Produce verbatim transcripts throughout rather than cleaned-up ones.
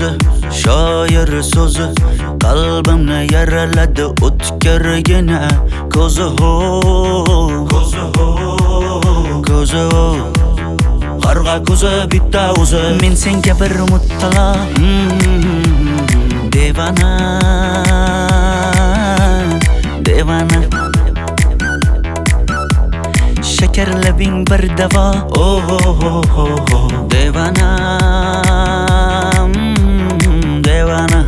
yuzi, shoir so'zi, qalbimni yaraladi o'tkirgina ko'zi ho, ko'zi ho, ko'zi ho. Qarg'a ko'zi bitta o'zi, men senga bir muttalo devona, devona. Şeker labing bir davo, oh oh oh oh, devona, devona.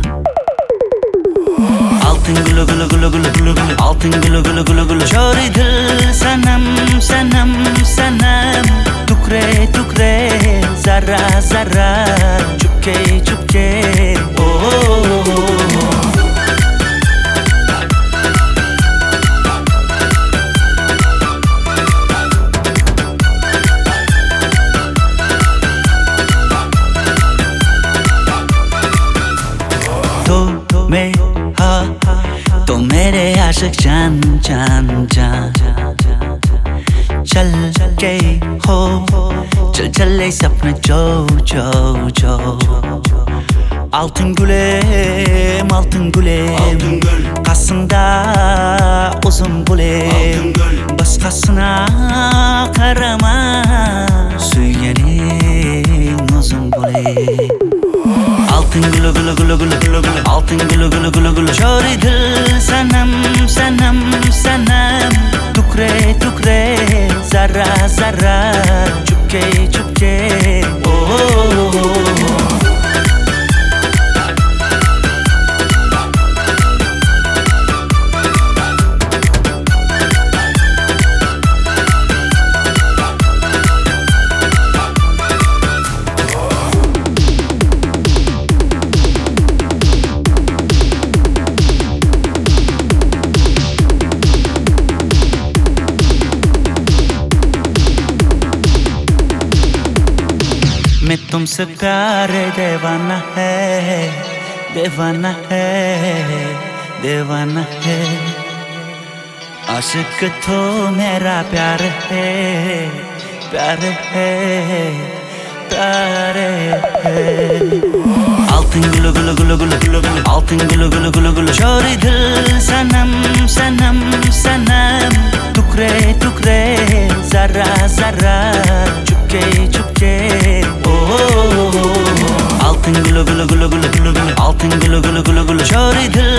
Altın gülü gülü gülü gülü gülü gülü, altın gülü gülü gülü gülü. Şori dil sanam sanam sanam, tukre tukre, zara zara, çupke çupke, oh oh oh. तो मैं हाँ तो मेरे आशिक जान जान जान चल के हो चल चले सपने जो जो जो altın gülüm altın gülüm kasında uzun gülüm başkasına karama süyenin uzun gülüm. Altın gülü gülü gülü gülü gülü gülü, altın gülü gülü gülü gülü. Şori dil sanam sanam sanam, tukre tukre, zara zara, çupke çupke, oh oh oh. मैं तुमसे प्यार दीवाना है, दीवाना है, दीवाना है। आशिक तो मेरा प्यार है, प्यार है, प्यार है। Altın gülü gülü gülü gülü gülü gülü, altın gülü gülü gülü gülü. Şori dil sanam sanam sanam, tukre tukre, zara zara, çupke çupke. Altın gülü gülü gülü gülü gülü gülü, altın gülü gülü gülü gülü. Şori dil